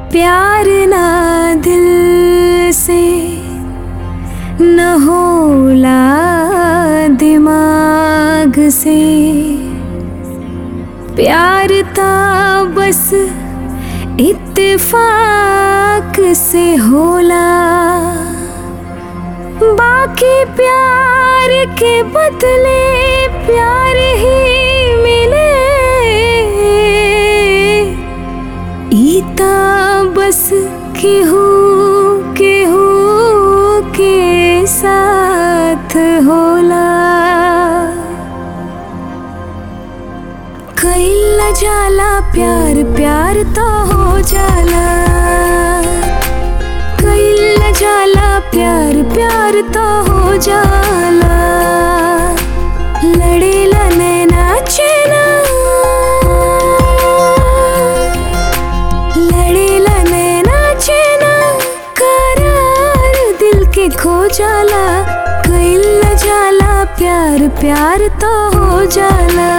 प्यार ना दिल से न होला दिमाग से, प्यार ता बस इत्तेफाक से होला। बाकी प्यार के बदले प्यार ही मिले, ईता बस केहू केहू के साथ होला। कइला जाला प्यार, प्यार तो हो जाला। कइला जाला प्यार, प्यार तो हो जाला। लड़ेला नैना चैना, लड़ेला नैना चैना, करार दिल के खो जाला। कइला जाला प्यार, प्यार तो हो जाला।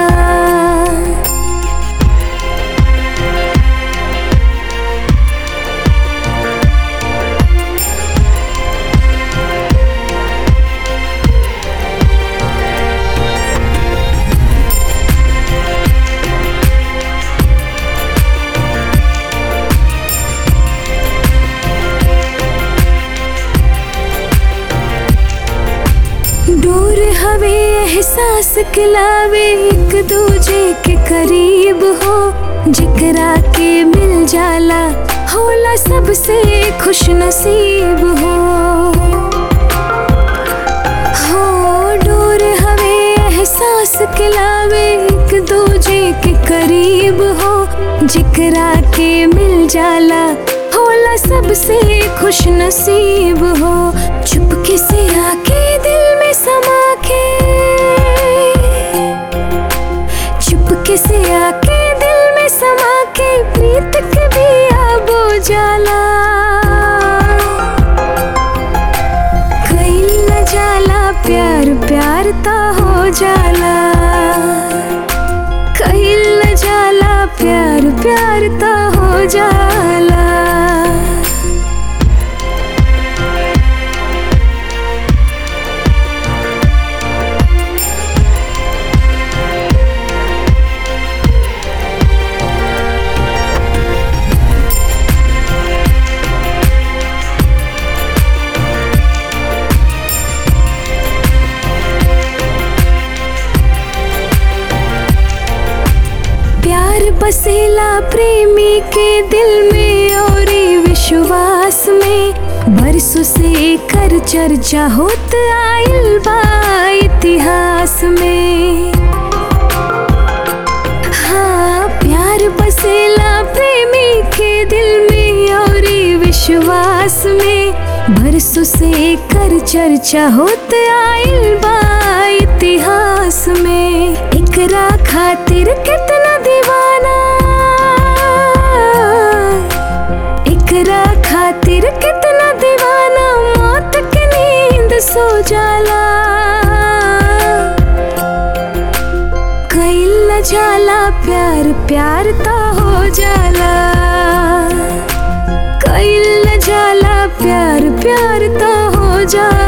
दूर हवे एहसास खिलावे, एक दूजे के करीब हो। जिकरा के मिल जाला होला सबसे खुश नसीब हो। दूर हवे एहसास खिलावे, एक दूजे के करीब हो। जिकरा के मिल जाला होला सबसे खुश नसीब हो। चुपके से आके दिल में समा के, चुपके से आके दिल में समा के, प्रीत के भी आबो जाला। कइला जाला प्यार, प्यार तो हो जाला। कइला जाला प्यार, प्यार तो हो जाला। बसेला प्रेमी के दिल में और विश्वास में, बरसों से कर चर्चा होत आइल बा इतिहास में। हाँ, प्यार बसेला प्रेमी के दिल में और विश्वास में, बरसों से कर चर्चा होत आइल बा इतिहास में। एकरा खातिर कितना दीवाना, एकरा खातिर कितना दीवाना, मौत की नींद सो जाला। कइला जाला प्यार, प्यार तो हो जाला। कइला जाला प्यार, प्यार तो हो जाला।